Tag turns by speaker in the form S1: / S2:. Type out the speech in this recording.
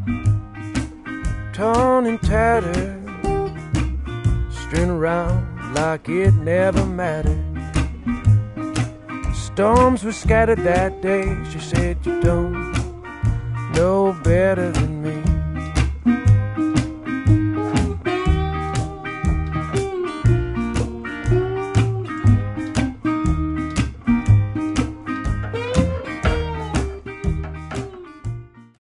S1: torn and tattered, strewn around like it never mattered. Storms were scattered that day. She said, you don't know better than me.